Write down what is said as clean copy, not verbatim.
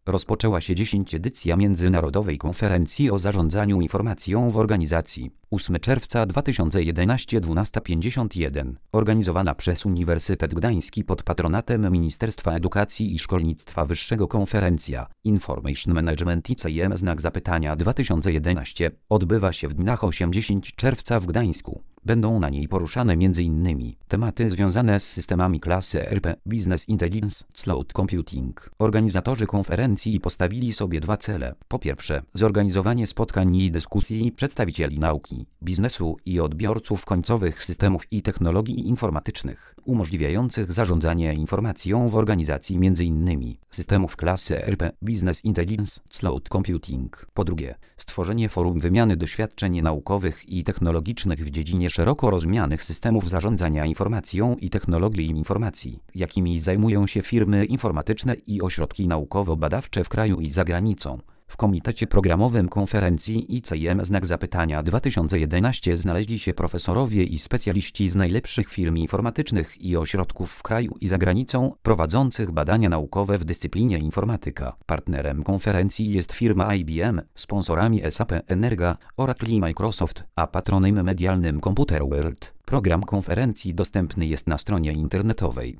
rozpoczęła się 10. edycja Międzynarodowej Konferencji o Zarządzaniu Informacją w Organizacji. 8 czerwca 2011 12:51. Organizowana przez Uniwersytet Gdański pod patronatem Ministerstwa Edukacji i Szkolnictwa Wyższego konferencja Information Management ICM 2011 odbywa się w dniach 8-10 czerwca w Gdańsku. Będą na niej poruszane m.in. tematy związane z systemami klasy ERP, Business Intelligence, Cloud Computing. Organizatorzy konferencji postawili sobie 2 cele. Po pierwsze, zorganizowanie spotkań i dyskusji przedstawicieli nauki, biznesu i odbiorców końcowych systemów i technologii informatycznych, umożliwiających zarządzanie informacją w organizacji m.in. systemów klasy ERP, Business Intelligence, Cloud Computing. Po drugie, stworzenie forum wymiany doświadczeń naukowych i technologicznych w dziedzinie szeroko rozumianych systemów zarządzania informacją i technologii informacji, jakimi zajmują się firmy informatyczne i ośrodki naukowo-badawcze w kraju i za granicą. W komitecie programowym konferencji ICM 2011 znaleźli się profesorowie i specjaliści z najlepszych firm informatycznych i ośrodków w kraju i za granicą, prowadzących badania naukowe w dyscyplinie informatyka. Partnerem konferencji jest firma IBM, sponsorami SAP Energa, Oracle i Microsoft, a patronem medialnym Computer World. Program konferencji dostępny jest na stronie internetowej